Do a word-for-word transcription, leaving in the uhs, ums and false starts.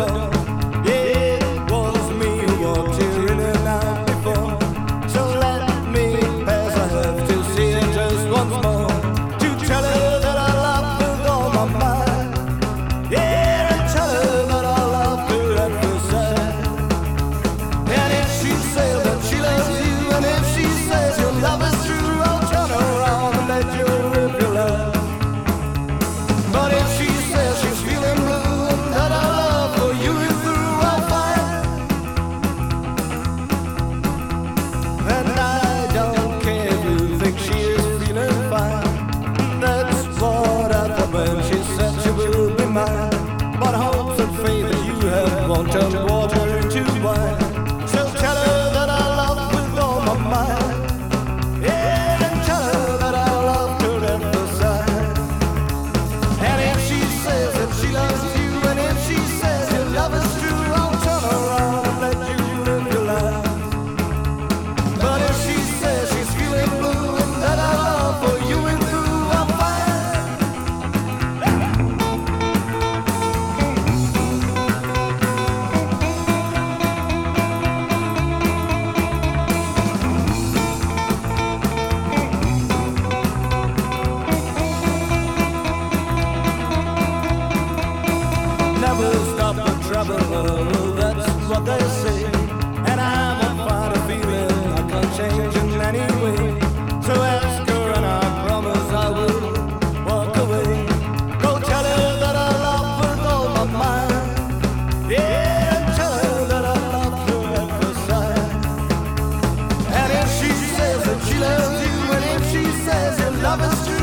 door. Yeah, it was me who walked here in and out before. So let me pass, I have to see her just once more, to tell her that I love her with all my mind. Yeah, and tell her that I love her at first sight. And if she says that she loves you, and if she says your love is true, I'll turn around and let you live your life. But if she says she's feeling blue and that our love for you is through, I'll find. And I don't care if you think she is feeling fine. That's what I thought when she said she will be mine. But hopes and faith that you have won't turn water into wine. So tell her that I love with all my mind. Yeah, and tell her that I love her at first sight. And if she says that she loves you, and if she says your love is true, I'll turn around and let you live your life. But if she says she's feeling blue and that our love for you is through, I'm fine. Never stop the trouble, that's what they say. And I'm a fine feeling I can't change in any way. So ask her and I promise I will walk away. Go tell her that I love her with all my mind. Yeah, and tell her that I love her at first sight. And if she says that she loves you, and if she says your love is true,